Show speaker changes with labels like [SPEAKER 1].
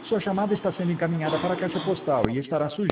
[SPEAKER 1] Sua chamada está sendo encaminhada para a caixa postal e estará sujeita